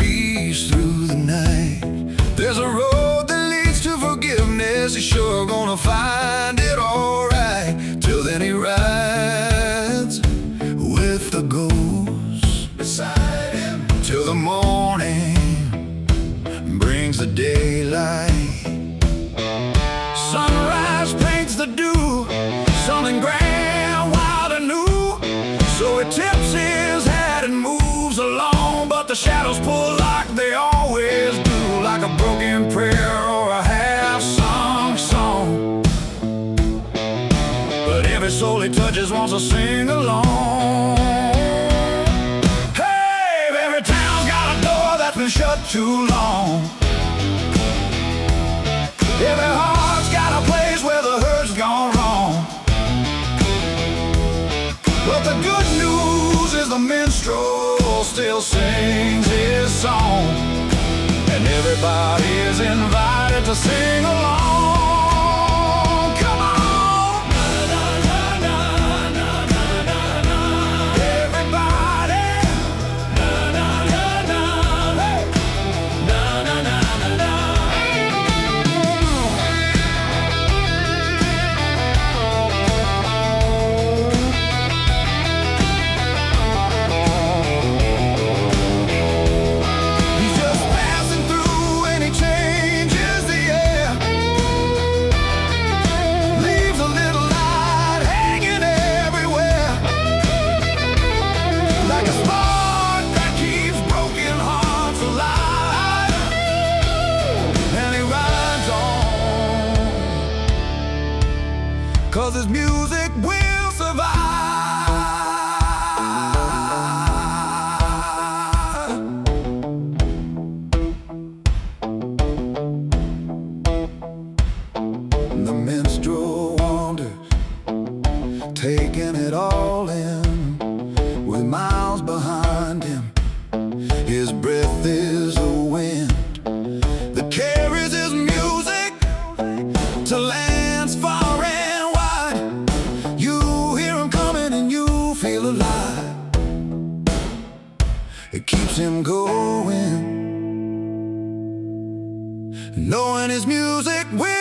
peace through the night. There's a road that leads to forgiveness. He's sure gonna find it alright. Till then he rides with the ghosts beside him, till the morning brings the daylight. Sunrise paints the dew, something grand, wild and new. So he tips his hat and moves along, but the shadows pull like they always do, like a broken prayer or a half-sung song. But every soul he touches wants to sing along. Hey, every town's got a door that's been shut too long. Every heart's got a place where the hurt's gone wrong. But the good news is the minstrel still sings his song, and everybody is invited to sing along. Come on! Everybody! Cause his music will survive. The minstrel wanders, taking it all in, with miles behind him. His breath is a wind that carries his music to lands far and wide. You hear him coming and you feel alive. It keeps him going, knowing his music will